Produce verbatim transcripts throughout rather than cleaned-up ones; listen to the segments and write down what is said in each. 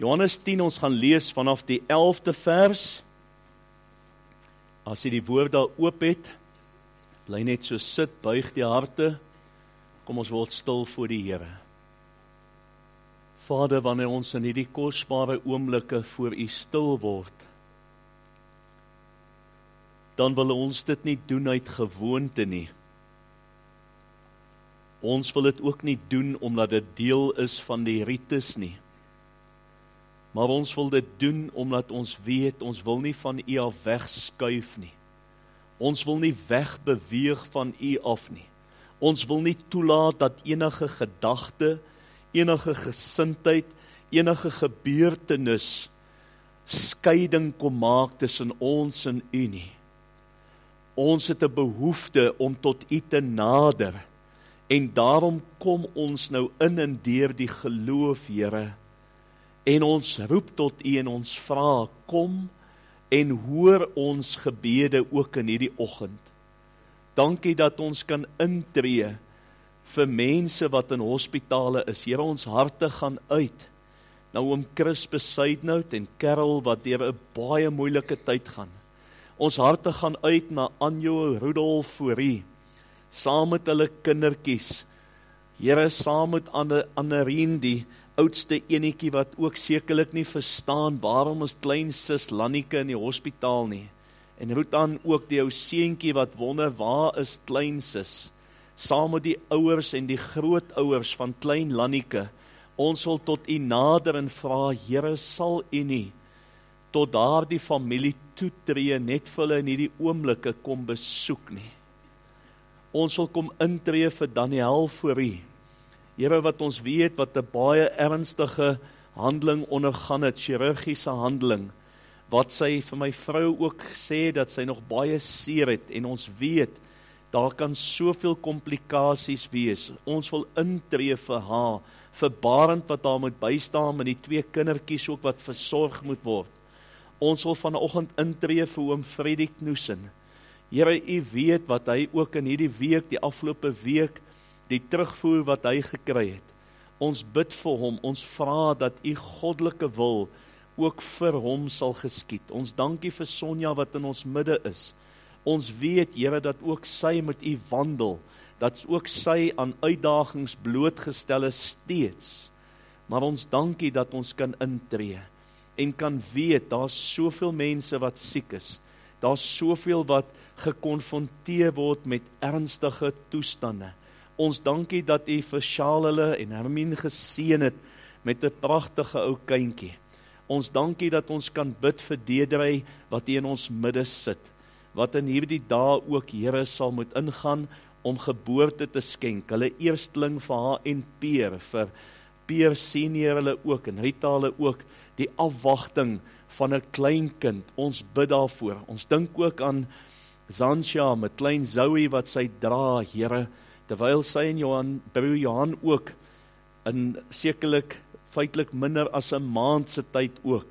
Johannes tien, ons gaan lees vanaf die elfde vers. As jy die woord daar oop het, bly net so sit, buig die harte, kom ons word stil voor die Here. Vader, wanneer ons in hierdie kosbare oomblikke voor U stil word, dan wil ons dit nie doen uit gewoonte nie. Ons wil dit ook nie doen omdat dit deel is van die rites nie. Maar ons wil dit doen omdat ons weet, ons wil nie van U af wegskuif nie. Ons wil nie wegbeweeg van U af nie. Ons wil nie toelaat dat enige gedagte, enige gesindheid, enige gebeurtenis skeiding kom maak tussen ons en U nie. Ons het 'n behoefte om tot U te nader, en daarom kom ons nou in en deur die geloof, Here, en ons roep tot U en ons vra, kom en hoor ons gebede ook in hierdie oggend. Dankie dat ons kan intree vir mense wat in hospitale is. Here, ons harte gaan uit. Nou oom Chris Besuidnout en Karel wat deur 'n baie moeilike tyd gaan. Ons harte gaan uit na Anjo Rudolf Fourie, saam met hulle kindertjies. Here, saam met Anne, Annerien, die oudste enetjie wat ook sekerlik nie verstaan waarom is klein sis Lannike in die hospitaal nie. En roet aan ook die ou seentjie wat wonder waar is klein sis. Saam met die ouers en die grootouers van klein Lannike. Ons wil tot U nader en vra, Here, sal U nie tot daardie familie toetree, net vir hulle in hierdie oomblikke kom besoek nie. Ons wil kom intree vir Daniel Fourie. Here, wat ons weet, wat 'n baie ernstige handeling ondergaan het, chirurgiese handeling, wat sy vir my vrou ook sê, dat sy nog baie seer het, en ons weet, daar kan soveel komplikasies wees. Ons wil intree vir haar, vir Barend wat haar moet bystaan, en die twee kindertjies ook wat versorg moet word. Ons wil vanoggend intree vir oom Freddie Knoesen. Here, U weet wat hy ook in hierdie week, die afgelope week, die terugvoer wat hy gekry het. Ons bid vir hom, ons vra dat U goddelike wil ook vir hom sal geskied. Ons dankie vir Sonja wat in ons midde is. Ons weet, Here, dat ook sy met U wandel, dat ook sy aan uitdagings blootgestel is steeds. Maar ons dankie dat ons kan intree, en kan weet, daar is soveel mense wat siek is, daar is soveel wat gekonfronteer word met ernstige toestande. Ons dankie dat U vir Charles en Hermine geseën het met 'n pragtige ou kindjie. Ons dankie dat ons kan bid vir Deidre wat hier in ons midde sit, wat in hierdie dae ook, Here, sal moet ingaan om geboorte te skenk. Hulle eersteling vir haar en Peer, vir Peer senior hulle ook, en Rita hulle ook, die afwagting van 'n kleinkind. Ons bid daarvoor. Ons dink ook aan Zansha met klein Zoe wat sy dra, Here, terwyl sy en Johan, broer Johan ook, in sekerlik feitelik minder as 'n maand se tyd ook,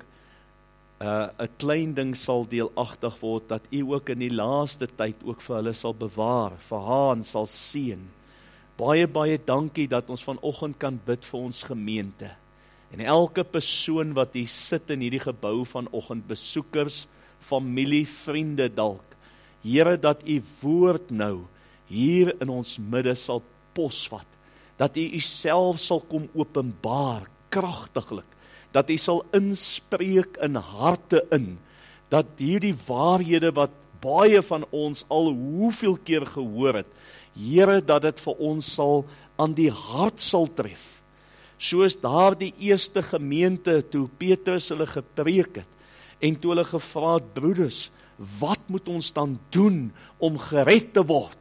'n uh, klein ding sal deelagtig word, dat U ook in die laaste tyd ook vir hulle sal bewaar, vir haar en sal seën. Baie, baie dankie dat ons vanoggend kan bid vir ons gemeente. En elke persoon wat hier sit in hierdie gebou vanoggend, besoekers, familie, vriende dalk. Here, dat U woord nou hier in ons midde sal posvat. Dat U Uself sal kom openbaar, kragtiglik. Dat U sal inspreek in harte in. Dat hierdie waarhede wat baie van ons al hoeveel keer gehoor het, Here, dat dit vir ons sal aan die hart sal tref. Soos daar die eerste gemeente, toe Petrus hulle gepreek het, en toe hulle gevra het, broeders, wat moet ons dan doen om gered te word?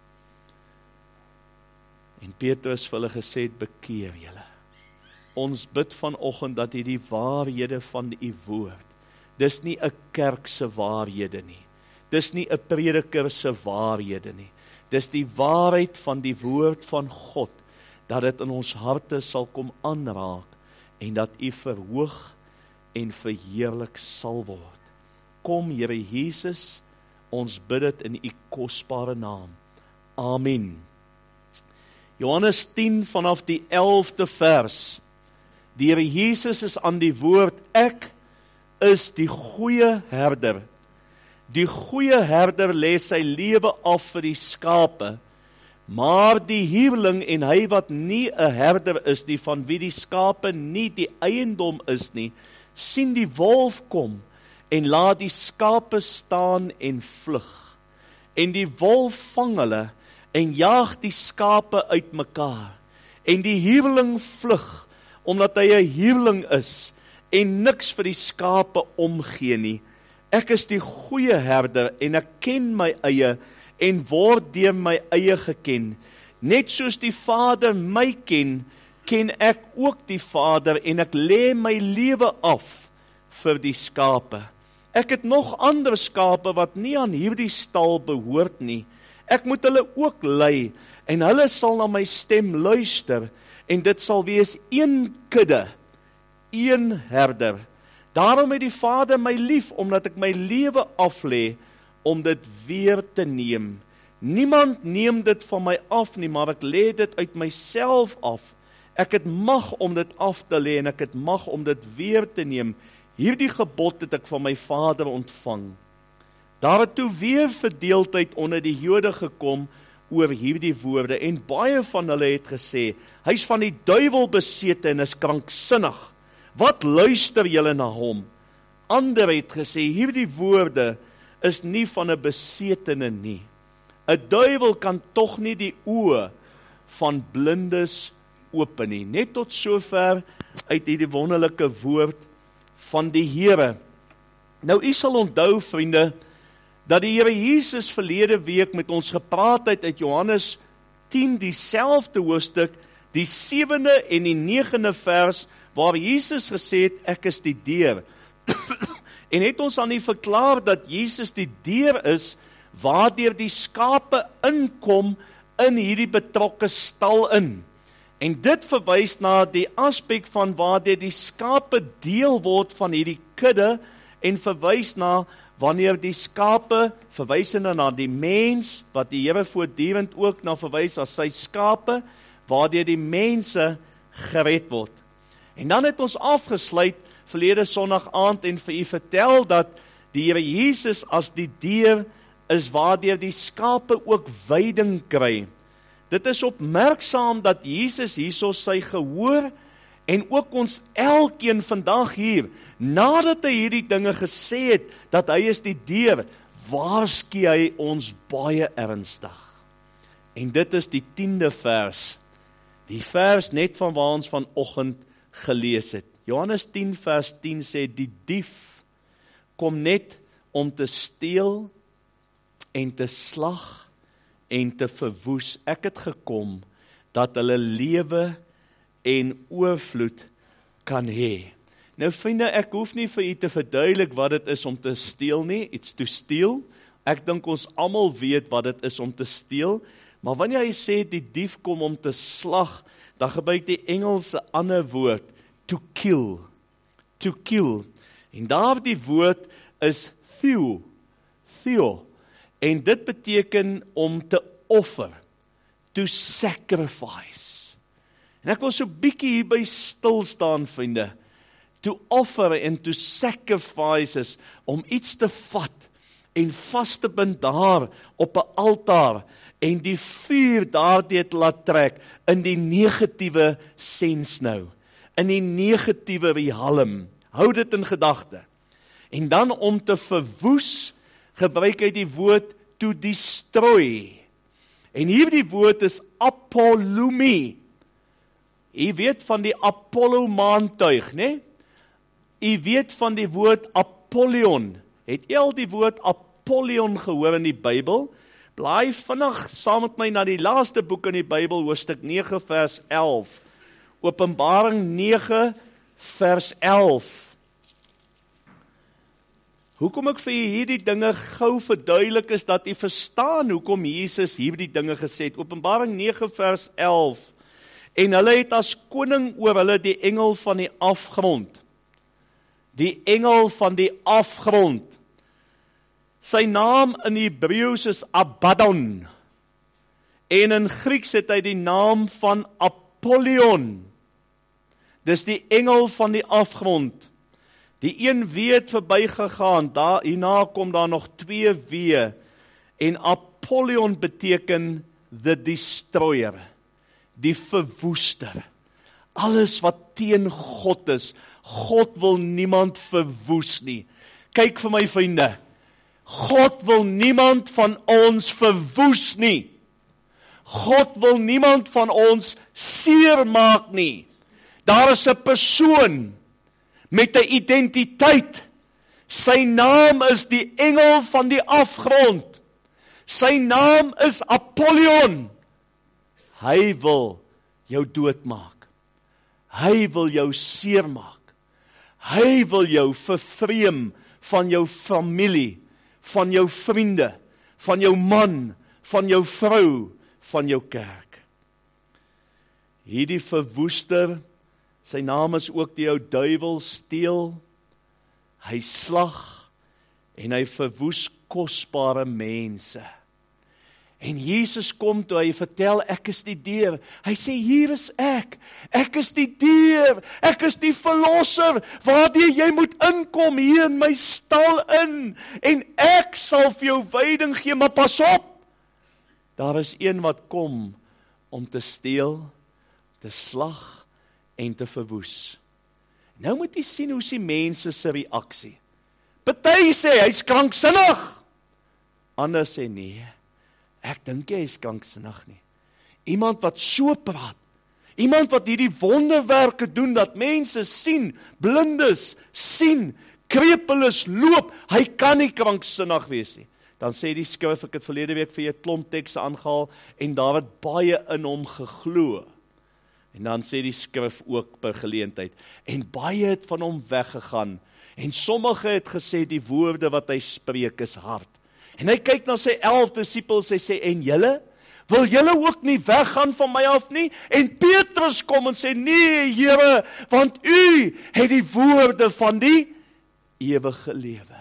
En Petrus vir hulle gesê het, bekeer julle. Ons bid vanoggend dat hierdie waarhede van U woord, dis nie 'n kerk se waarhede nie, dis nie 'n prediker se waarhede nie, dis die waarheid van die woord van God, dat dit in ons harte sal kom aanraak, en dat U verhoog en verheerlik sal word. Kom, Here Jesus, ons bid dit in U kosbare naam. Amen. Johannes tien vanaf die elfde vers. Die Here Jesus is aan die woord, ek is die goeie herder. Die goeie herder lê sy lewe af vir die skape, maar die huurling en hy wat nie 'n herder is nie, van wie die skape nie die eiendom is nie, sien die wolf kom en laat die skape staan en vlug. En die wolf vang hulle en jaag die skape uitmekaar. En die huurling vlug, omdat hy 'n huurling is en niks vir die skape omgee nie. Ek is die goeie herder en ek ken my eie en word deur my eie geken. Net soos die Vader my ken, ken ek ook die Vader en ek lê my lewe af vir die skape. Ek het nog ander skape wat nie aan hierdie stal behoort nie. Ek moet hulle ook lei en hulle sal na my stem luister en dit sal wees een kudde, een herder. Daarom het die Vader my lief, omdat ek my lewe aflê, om dit weer te neem. Niemand neem dit van my af nie, maar ek lê dit uit myself af. Ek het mag om dit af te lê en ek het mag om dit weer te neem. Hierdie gebod het ek van my Vader ontvang. Daar het toe weer verdeeldheid onder die Jode gekom oor hierdie woorde, en baie van hulle het gesê, hy is van die duiwel besete en is kranksinnig. Wat luister julle na hom? Ander het gesê, hierdie woorde is nie van 'n besetene nie. 'n Duiwel kan tog nie die oë van blindes open nie. Net tot sover uit hierdie wonderlike woord van die Here. Nou, u sal onthou, vriende, dat die Here Jesus verlede week met ons gepraat het uit Johannes tien, dieselfde hoofstuk, die sewende en die negende vers, waar Jesus gesê het, ek is die deur. En het ons aan u verklaar dat Jesus die deur is, waardeur die skape inkom in hierdie betrokke stal in. En dit verwys na die aspek van waardeur die skape deel word van hierdie kudde, en verwys na wanneer die skape, verwysende na die mens, wat die Here voortdurend ook na verwys as sy skape, waardeur die mense gered word. En dan het ons afgesluit verlede Sondag aand en vir u vertel dat die Here Jesus as die deur is waardeur die skape ook veiding kry. Dit is opmerksaam dat Jesus hierso sy gehoor en ook ons elkeen vandag hier, nadat hy hierdie dinge gesê het, dat hy is die deur, waarsku hy ons baie ernstig. En dit is die tiende vers, die vers net van waar ons vanoggend gelees het. Johannes tien vers tien sê, die dief kom net om te steel en te slag en te verwoes. Ek het gekom dat hulle lewe en oorvloed kan hê. Nou vriende, ek hoef nie vir u te verduidelik wat dit is om te steel nie, iets to steal. Ek dink ons almal weet wat dit is om te steel, maar wanneer hy sê die dief kom om te slag, dan gebruik die Engelse ander woord, to kill, to kill. En daardie woord is theo, theo, en dit beteken om te offer, to sacrifice. En ek wil so bietjie hierby stil staan, vriende. To offer and to sacrifice is om iets te vat en vas te bind daar op 'n altaar en die vuur daardeur te laat trek in die negatiewe sens nou, in die negatiewe riehalm. Hou dit in gedagte. En dan om te verwoes, gebruik hy die woord to destroy. En hierdie woord is apolumi. U weet van die Apollo maantuig, né? U weet van die woord Apollyon. Het u al die woord Apollyon gehoor in die Bybel? Blaai vinnig saam met my na die laaste boek in die Bybel, hoofstuk nege vers elf. Openbaring nege vers elf. Hoekom ek vir u hierdie dinge gou verduidelik is dat u verstaan hoekom Jesus hierdie dinge gesê het. Openbaring nege vers elf. En hulle het as koning oor hulle die engel van die afgrond. Die engel van die afgrond. Sy naam in Hebreëus is Abaddon. En in Grieks het hy die naam van Apollyon. Dis die engel van die afgrond. Die een wee het verbygegaan, daar, hierna kom daar nog twee wee, en Apollyon beteken the destroyer, die verwoester. Alles wat teen God is, God wil niemand verwoes nie. Kyk vir my vriende, God wil niemand van ons verwoes nie. God wil niemand van ons seer maak nie. Daar is 'n persoon met 'n identiteit. Sy naam is die engel van die afgrond. Sy naam is Apollyon. Hy wil jou doodmaak. Hy wil jou seermaak. Hy wil jou vervreem van jou familie, van jou vriende, van jou man, van jou vrou, van jou kerk. Hierdie verwoester, sy naam is ook die ou duiwel, steel, hy slag en hy verwoes kosbare mense. En Jesus kom toe, hy vertel, ek is die deur. Hy sê, hier is ek. Ek is die deur. Ek is die verlosser, waardeur jy moet inkom hier in my stal in. En ek sal vir jou wyding gee, maar pas op. Daar is een wat kom om te steel, te slag en te verwoes. Nou moet jy sien hoe die mense se reaksie. Party sê, hy's kranksinnig. Ander sê, nee. Ek dink hy is kranksinnig nie. Iemand wat so praat, iemand wat hierdie wonderwerke doen, dat mense sien, blindes sien, krepeles loop, hy kan nie kranksinnig wees nie. Dan sê die skrif, ek het verlede week vir jy klomp tekste aangehaal, en daar het baie in hom geglo. En dan sê die skrif ook per geleentheid, en baie het van hom weggegaan, en sommige het gesê, die woorde wat hy spreek is hard. En hy kyk na sy elf disippels, hy sê, en julle, wil julle ook nie weggaan van my af nie? En Petrus kom en sê, nee Here, want u het die woorde van die ewige lewe.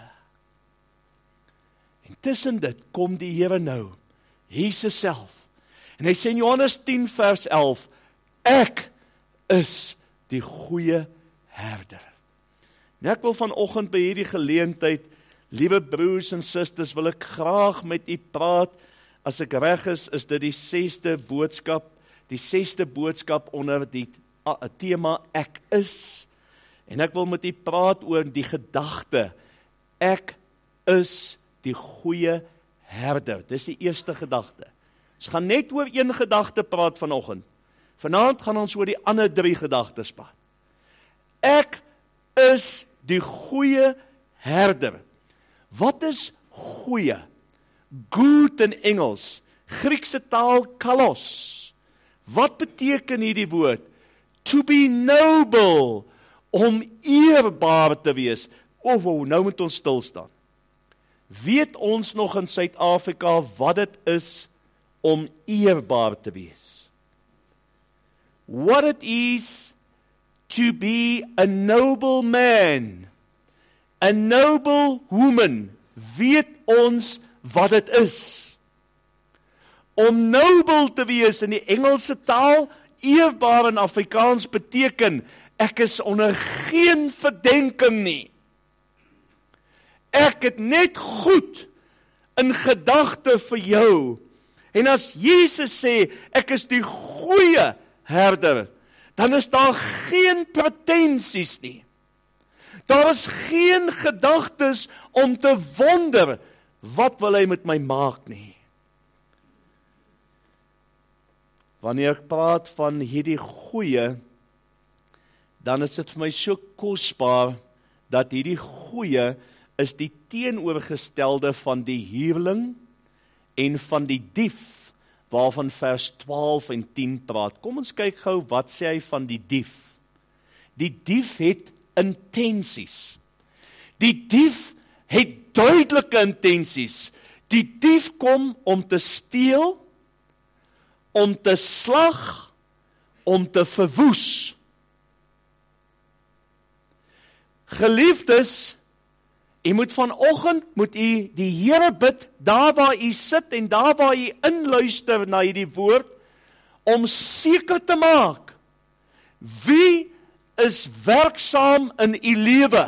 En tussen dit kom die Here nou, Jesus self. En hy sê in Johannes tien vers elf, ek is die goeie herder. En ek wil vanoggend by hierdie geleentheid, liewe broers en susters, wil ek graag met u praat. As ek reg is, is dit die sesde boodskap, die sesde boodskap onder die tema ek is. En ek wil met u praat oor die gedagte, ek is die goeie herder. Dis die eerste gedagte. Ons gaan net oor een gedagte praat vanoggend. Vanaand gaan ons oor die ander drie gedagtes praat. Ek is die goeie herder. Wat is goeie? Good in Engels, Griekse taal kalos. Wat beteken hierdie woord? To be noble, om eerbaar te wees. Oh, oh, nou moet ons stil staan. Weet ons nog in Suid-Afrika wat dit is om eerbaar te wees? What it is to be a noble man, a noble woman, weet ons wat dit is. Om noble te wees in die Engelse taal, eerbaar in Afrikaans beteken, ek is onder geen verdenking nie. Ek het net goed in gedagte vir jou. En as Jesus sê, ek is die goeie herder, dan is daar geen pretensies nie. Daar is geen gedagtes om te wonder, wat wil hy met my maak nie. Wanneer ek praat van hierdie goeie, dan is dit vir my so kosbaar, dat hierdie goeie is die teenoorgestelde van die huurling en van die dief, waarvan vers twaalf en tien praat. Kom ons kyk gou, wat sê hy van die dief? Die dief het intensies. Die dief het duidelike intensies. Die dief kom om te steel, om te slag, om te verwoes. Geliefdes, u moet vanoggend, moet u die Here bid, daar waar u sit en daar waar u inluister na hierdie woord, om seker te maak, wie is werksaam in u lewe?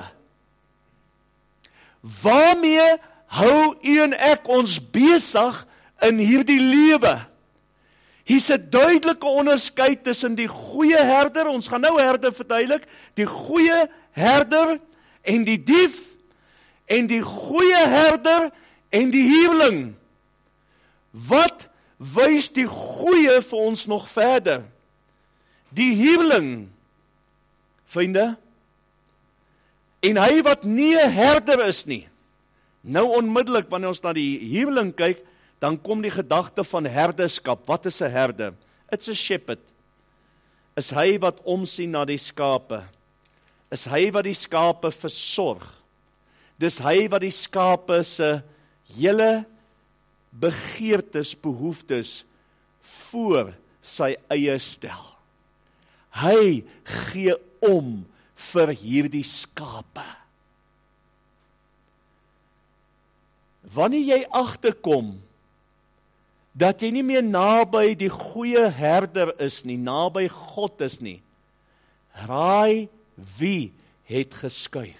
Waarmee hou u en ek ons besig in hierdie lewe? Hier's 'n duidelike onderskeid tussen die goeie herder, ons gaan nou herder verduidelik, die goeie herder en die dief, en die goeie herder en die huurling. Wat wys die goeie vir ons nog verder? Die huurling, vriende, en hy wat nie 'n herder is nie. Nou onmiddellik, wanneer ons na die huurling kyk, dan kom die gedagte van herderskap. Wat is 'n herder? It's a shepherd. Is hy wat omsien na die skape. Is hy wat die skape versorg. Dis hy wat die skape se hele begeertes, behoeftes voor sy eie stel. Hy gee om vir hierdie skape. Wanneer jy agterkom dat jy nie meer naby die goeie herder is nie, naby God is nie, raai wie het geskuif?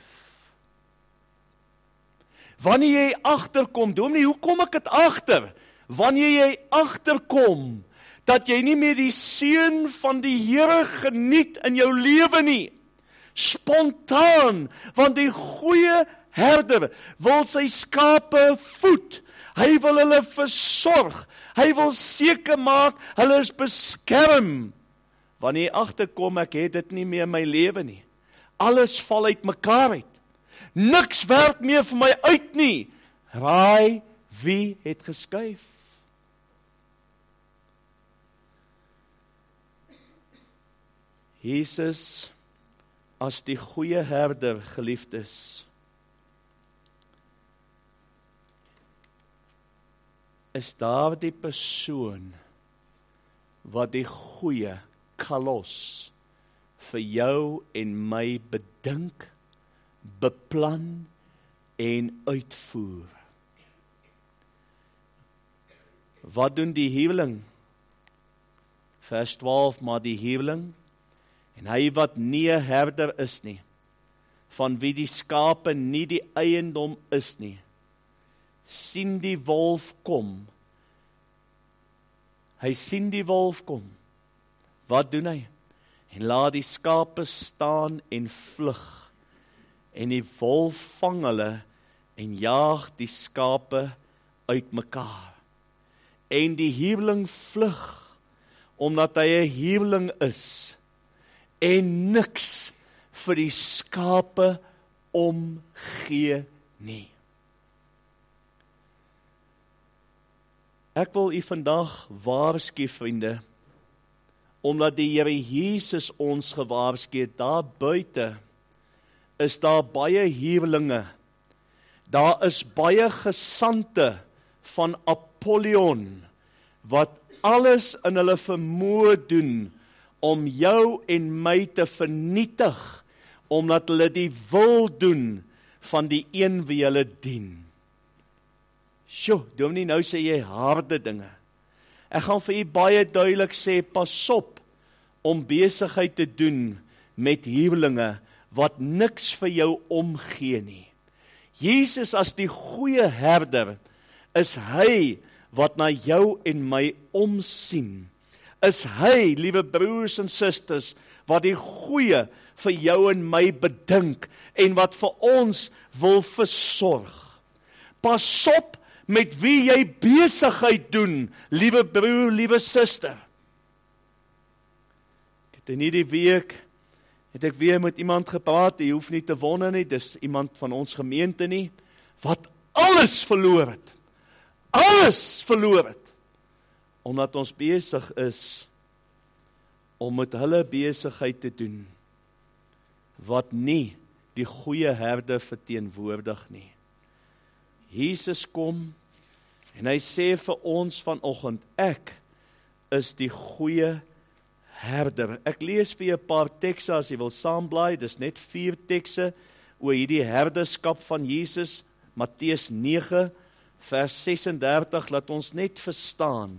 Wanneer jy agterkom, dominee, hoe kom ek dit agter? Wanneer jy agterkom dat jy nie meer die seën van die Here geniet in jou lewe nie, spontaan, want die goeie herder wil sy skape voed, hy wil hulle versorg, hy wil seker maak, hulle is beskerm. Wanneer jy agterkom, ek het dit nie meer in my lewe nie, alles val uit mekaar uit, niks werk meer vir my uit nie, raai wie het geskuif? Jesus as die goeie herder, geliefdes, is daar die persoon wat die goeie kalos vir jou en my bedink, beplan en uitvoer. Wat doen die huweling? Vers twaalf, maar die huweling, en hy wat nie 'n herder is nie, van wie die skape nie die eiendom is nie, sien die wolf kom. Hy sien die wolf kom. Wat doen hy? En laat die skape staan en vlug. En die wolf vang hulle en jaag die skape uit mekaar. En die huweling vlug, omdat hy 'n huweling is, en niks vir die skape omgee nie. Ek wil u vandag waarsku, vriende, omdat die Here Jesus ons gewaarsku het, daar buite is daar baie huwelinge, daar is baie gesante van Apollyon, wat alles in hulle vermoë doen, om jou en my te vernietig, omdat hulle die wil doen van die een wie hulle dien. Sjoe, dominee, nou sê jy harde dinge. Ek gaan vir u baie duidelik sê, pas op om besigheid te doen met huwelinge wat niks vir jou omgee nie. Jesus as die goeie herder, is hy wat na jou en my omsien. Is hy, liewe broers en susters, wat die goeie vir jou en my bedink, en wat vir ons wil versorg. Pas op met wie jy besigheid doen, liewe broer, liewe suster. Ek het in hierdie week, het ek weer met iemand gepraat, jy hoef nie te wonder nie, dis iemand van ons gemeente nie, wat alles verloor het, alles verloor het, omdat ons besig is, om met hulle besigheid te doen, wat nie die goeie herder verteenwoordig nie. Jesus kom, en hy sê vir ons vanoggend, ek is die goeie herder. Ek lees vir 'n paar tekste, as jy wil saamblaai, dis net vier tekste, oor hierdie herderskap van Jesus, Matteus nege, vers ses en dertig, laat ons net verstaan.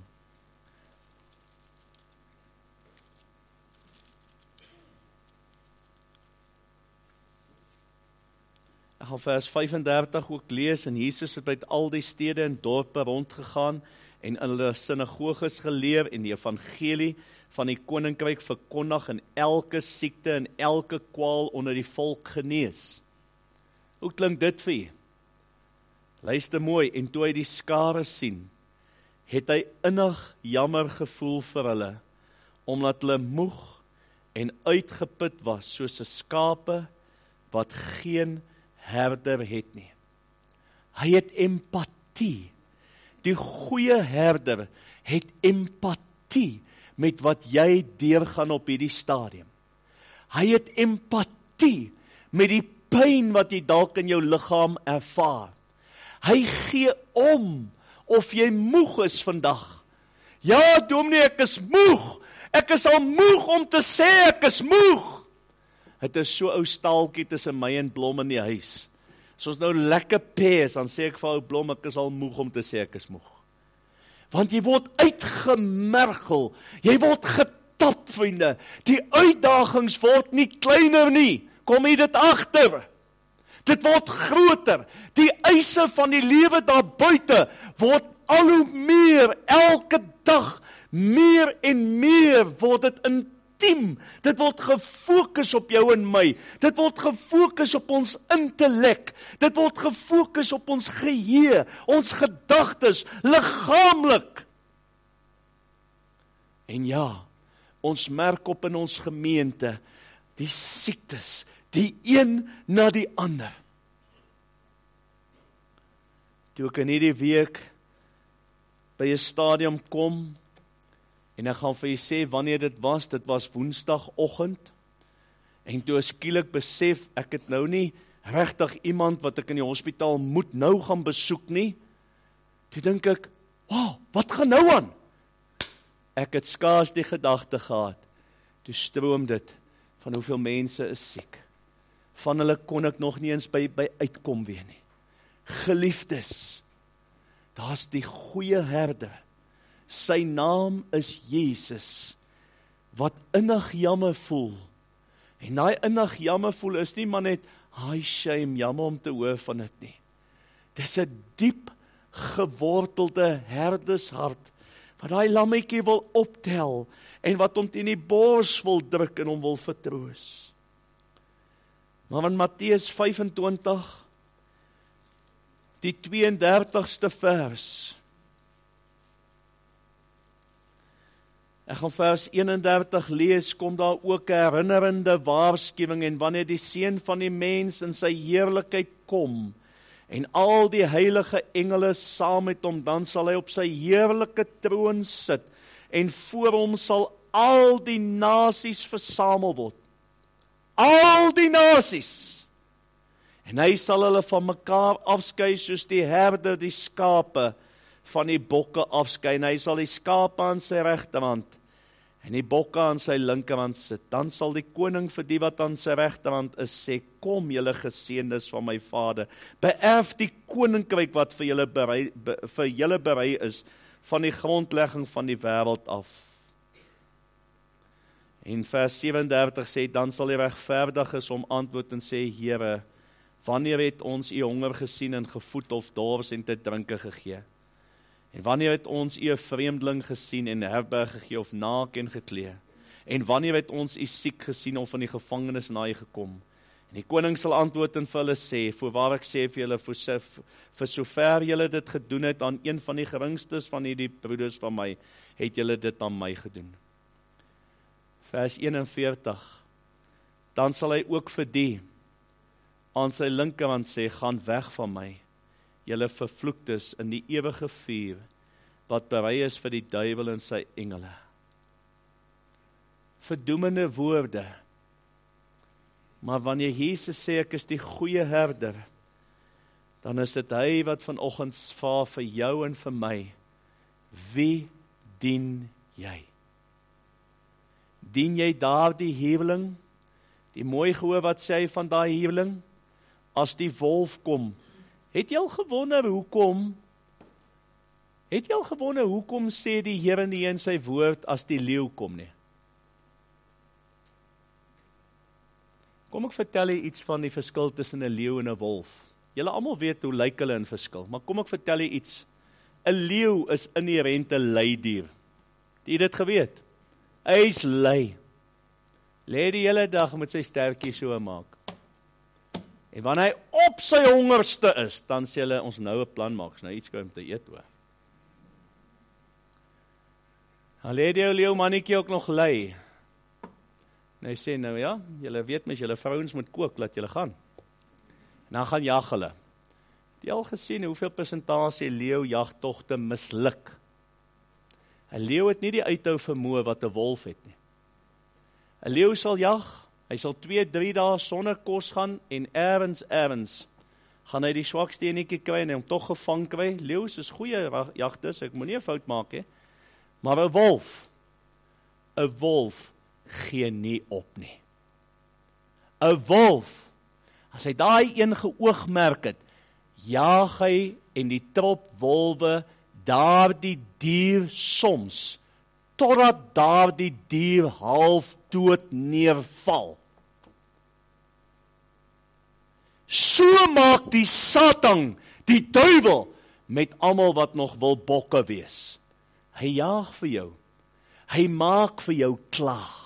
Ek gaan vers vyf-en-dertig ook lees, en Jesus het by al die stede en dorpe rondgegaan, en in hulle sinagoges geleer, en die evangelie van die koninkryk verkondig, en elke siekte en elke kwaal onder die volk genees. Hoe klink dit vir u? Luister mooi, en toe hy die skare sien, het hy innig jammer gevoel vir hulle, omdat hulle moeg en uitgeput was, soos 'n skape wat geen herder het nie. Hy het empatie. Die goeie herder het empatie met wat jy deurgaan op hierdie stadium. Hy het empatie met die pyn wat jy dalk in jou liggaam ervaar. Hy gee om of jy moeg is vandag. Ja, dominee, ek is moeg. Ek is al moeg om te sê ek is moeg. Het is so ou staaltjie tussen my en Blom in die huis. As ons nou lekker pes, dan sê ek vir ou Blom, ek is al moeg om te sê ek is moeg. Want jy word uitgemergel, jy word getap, vriende. Die uitdagings word nie kleiner nie. Kom jy dit agter? Dit word groter. Die eise van die lewe daar buite word al hoe meer, elke dag meer en meer word dit intiem. Dit word gefokus op jou en my. Dit word gefokus op ons intellek. Dit word gefokus op ons geheue, ons gedagtes, liggaamlik. En ja, ons merk op in ons gemeente die siektes, die een na die ander. Toe ek in hierdie week by 'n stadium kom, en ek gaan vir julle sê wanneer dit was, dit was woensdagoggend, en toe skielik besef, ek het nou nie regtig iemand wat ek in die hospitaal moet nou gaan besoek nie, toe dink ek, wow, wat gaan nou aan? Ek het skaars die gedagte gehad, toe stroom dit, van hoeveel mense is siek. Van hulle kon ek nog nie eens by, by uitkom weer nie. Geliefdes, daar's die goeie herder. Sy naam is Jesus, wat innig jammer voel. En daai innig jammer voel is nie maar net, hi shame, jammer om te hoor van dit nie. Dis 'n diep gewortelde herdershart, wat daai lammetjie wil optel, en wat hom teen die bors wil druk en hom wil vertroos. Maar in Matteus vyf-en-twintig, die twee-en-dertigste vers, ek gaan vers een-en-dertig lees, kom daar ook 'n herinnerende waarskuwing, en wanneer die Seun van die mens in sy heerlikheid kom, en al die heilige engele saam met hom, dan sal hy op sy heerlike troon sit, en voor hom sal al die nasies versamel word. Al die nasies! En hy sal hulle van mekaar afskei, soos die herder die skape van die bokke afskei, en hy sal die skape aan sy regterhand, en die bokke aan sy linkerhand sit. Dan sal die koning vir die wat aan sy regterhand is, sê, kom julle geseëndes van my Vader, beerf die koninkryk wat vir julle berei, be, vir julle berei is, van die grondlegging van die wêreld af. En vers sewe-en-dertig sê, dan sal die regverdiges hom antwoord en sê, Here, wanneer het ons u honger gesien en gevoed of dors en te drinke gegee? En wanneer het ons u 'n vreemdeling gesien en herberg gegee of naak en geklee? En wanneer het ons u siek gesien of in die gevangenis na u gekom? En die koning sal antwoord en vir hulle sê, voorwaar ek sê vir julle, vir, vir sover julle dit gedoen het aan een van die geringstes van hierdie broeders van my, het julle dit aan my gedoen. Vers een-en-veertig, dan sal hy ook vir die aan sy linkerhand sê, gaan weg van my, julle vervloektes in die ewige vuur, wat berei is vir die duiwel en sy engele. Verdoemende woorde, maar wanneer Jesus sê, ek is die goeie herder, dan is dit hy wat vanoggend vra vir jou en vir my, wie dien jy? Dien jy daar die huweling, die mooi gehoor wat sê hy van daai huweling, as die wolf kom, het jy al gewonder hoekom, het jy al gewonder hoekom sê die Here nie in sy woord as die leeu kom nie? Kom ek vertel jy iets van die verskil tussen 'n leeu en 'n wolf. Julle almal weet hoe lyk hulle in verskil, maar kom ek vertel jy iets. 'n Leeu is inherente leidier. Het jy dit geweet? Hy is lei. Lê die hele dag met sy stertjie so maak. En wanneer hy op sy hongerste is, dan sê hulle, ons nou 'n plan maak, nou iets kry om te eet hoor. Dan lê die ou leeu mannetjie ook nog lei. En hy sê nou ja, julle weet mens, julle vrouens moet kook, laat julle gaan. En dan gaan jag hulle. Het jy al gesien hoeveel persentasie leeujagtogte misluk? 'n Leeu het nie die uithou vermoë wat 'n wolf het nie. 'n Leeu sal jag, hy sal twee, drie dae sonder kos gaan en ergens, ergens gaan hy die swakste enetjie kry en hom tog gevang kry. Leeu's is goeie jagters, ek moenie 'n fout maak he. Maar 'n wolf, 'n wolf gee nie op nie. 'n Wolf, as hy daai een geoogmerk het, jaag hy en die trop wolwe daardie dier soms, totdat daardie dier half dood neerval. So maak die Satan, die duiwel, met almal wat nog wil bokke wees. Hy jaag vir jou. Hy maak vir jou klaar.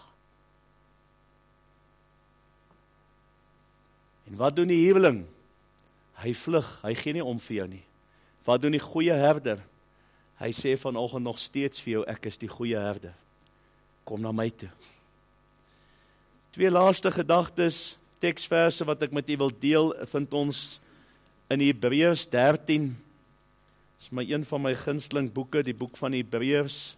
En wat doen die huweling? Hy vlug, hy gee nie om vir jou nie. Wat doen die goeie herder? Hy sê vanoggend nog steeds vir jou, ek is die goeie herder. Kom na my toe. Twee laaste gedagtes, teksverse wat ek met u wil deel, vind ons in Hebreërs dertien. Dit is my een van my gunsteling boeke, die boek van Hebreërs.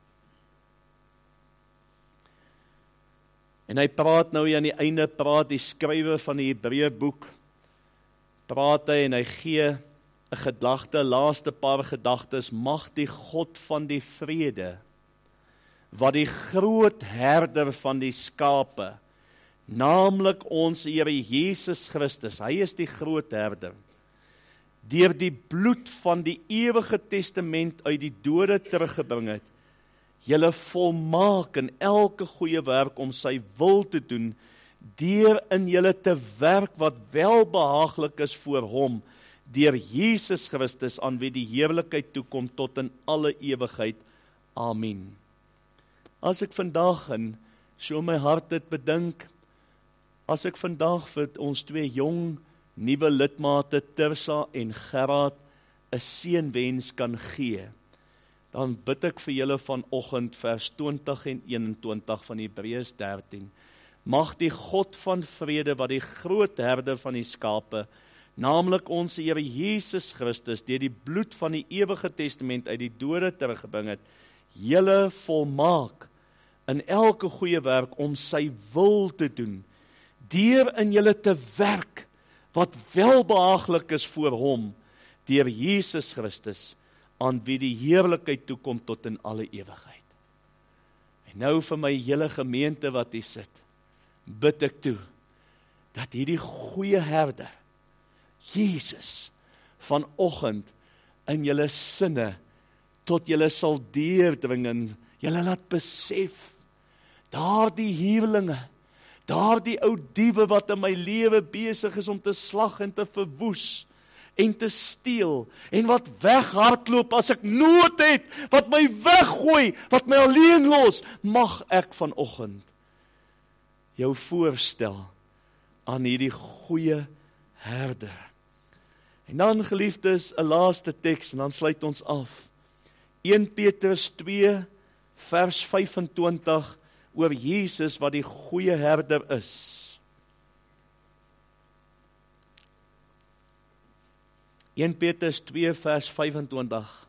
En hy praat nou hier aan die einde, praat die skrywer van die Hebreërboek, praat hy en hy gee 'n gedagte, laaste paar gedagtes, mag die God van die vrede, wat die groot herder van die skape, naamlik ons Here Jesus Christus, hy is die groot herder, deur die bloed van die ewige testament uit die dode teruggebring het, julle volmaak in elke goeie werk om sy wil te doen, deur in julle te werk wat welbehaaglik is voor hom, deur Jesus Christus, aan wie die heerlikheid toekom tot in alle ewigheid. Amen. As ek vandag in so my hart dit bedink, as ek vandag vir ons twee jong, nuwe lidmate, Tirsa en Gerard, 'n seënwens kan gee, dan bid ek vir julle vanoggend vers twintig en eenentwintig van Hebreërs dertien. Mag die God van vrede, wat die groot herder van die skape, naamlik ons Here Jesus Christus, deur die bloed van die ewige testament uit die dode teruggebring het, julle volmaak in elke goeie werk om sy wil te doen, deur in julle te werk wat welbehaaglik is voor hom, deur Jesus Christus, aan wie die heerlikheid toekom tot in alle ewigheid. En nou vir my hele gemeente wat hier sit, bid ek toe, dat hierdie goeie herder, Jesus, vanoggend in julle sinne, tot julle sal deurdring en julle laat besef, daardie huwelinge, daardie ou diewe wat in my lewe besig is om te slag en te verwoes, en te steel, en wat weghardloop as ek nood het, wat my weggooi, wat my alleen los, mag ek vanoggend jou voorstel aan hierdie goeie herder. En dan, geliefdes, 'n laaste teks, en dan sluit ons af. Eerste Petrus twee, vers vyf en twintig, oor Jesus wat die goeie herder is. Eerste Petrus twee vers vyf en twintig.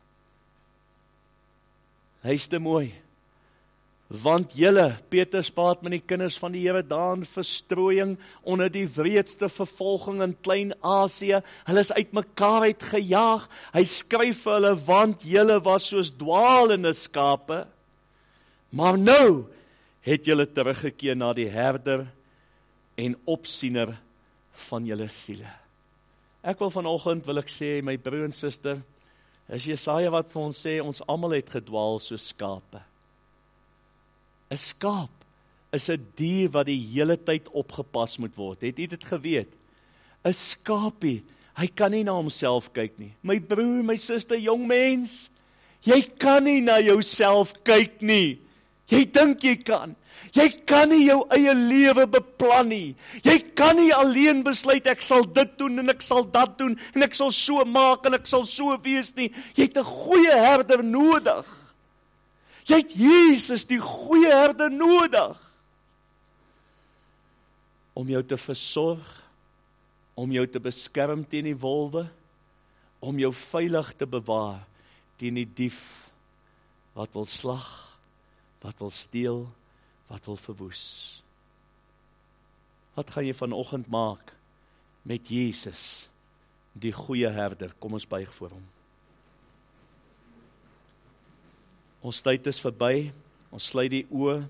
Luister mooi. Want julle, Petrus praat met die kinders van die Here daar in verstrooiing onder die wreedste vervolging in Klein-Asië. Hulle is uitmekaar uitgejaag. Hy skryf vir hulle, want julle was soos dwaalende skape. Maar nou het julle teruggekeer na die herder en opsiener van julle siele. Ek wil vanoggend, wil ek sê, my broer en suster, is Jesaja wat vir ons sê, ons almal het gedwaal soos skape. 'n Skaap is 'n dier wat die hele tyd opgepas moet word. Het jy dit geweet? 'n Skapie, hy kan nie na homself kyk nie. My broer, my suster, jong mens, jy kan nie na jouself kyk nie. Jy dink jy kan. Jy kan nie jou eie lewe beplan nie. Jy kan nie alleen besluit, ek sal dit doen en ek sal dat doen en ek sal so maak en ek sal so wees nie. Jy het 'n goeie herder nodig. Jy het Jesus, die goeie herder, nodig om jou te versorg, om jou te beskerm teen die wolwe, om jou veilig te bewaar teen die dief wat wil slag, wat wil steel, wat wil verwoes. Wat gaan jy vanoggend maak met Jesus, die goeie herder? Kom ons buig voor hom. Ons tyd is verby, ons sluit die oë,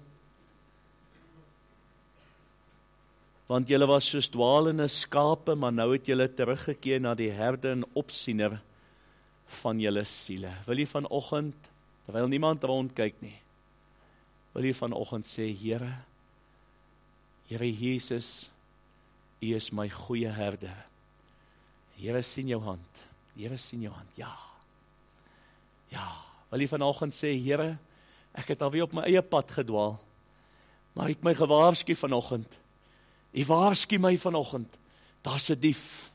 want julle was soos dwaalende skape, maar nou het julle teruggekeer na die herder en opsiener van julle siele. Wil jy vanoggend, terwyl niemand rondkyk nie, wil jy vanoggend sê, Here, Here Jesus, U is my goeie herder. Here, sien jou hand. Here, sien jou hand. Ja. Ja. Wil jy vanoggend sê, Here, ek het alweer op my eie pad gedwaal, maar U het my gewaarsku vanoggend. U waarsku my vanoggend. Daar's 'n dief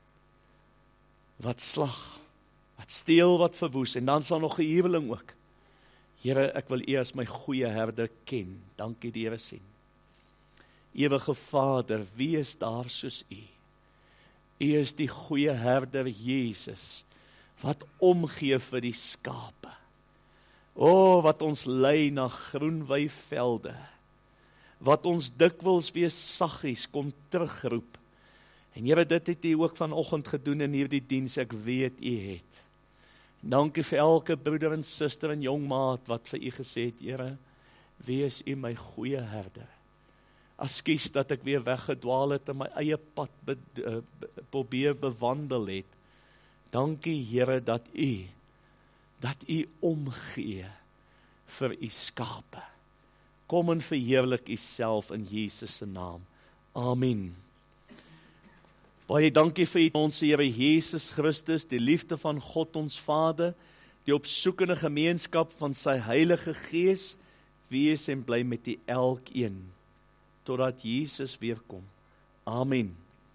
wat slag, wat steel, wat verwoes, en dan sal nog 'n huweling ook. Here, ek wil U as my goeie herder ken. Dankie die Here sien. Ewige Vader, wie is daar soos U? U is die goeie herder Jesus, wat omgee vir die skape. O, wat ons lei na groen weivelde, wat ons dikwels weer saggies kom terugroep. En Here, dit het U ook vanoggend gedoen in hierdie diens, ek weet U het. Dankie vir elke broeder en suster en jong maat wat vir U gesê het, Here, wees U my goeie herder. Ekskuus dat ek weer weggedwaal het en my eie pad be, uh, probeer bewandel het. Dankie Here dat U, dat U omgee vir U skape. Kom en verheerlik U self in Jesus se naam. Amen. Baie dankie vir ons Here Jesus Christus, die liefde van God ons Vader, die opsoekende gemeenskap van sy Heilige Gees, wees en bly met die elkeen, totdat Jesus weer kom. Amen.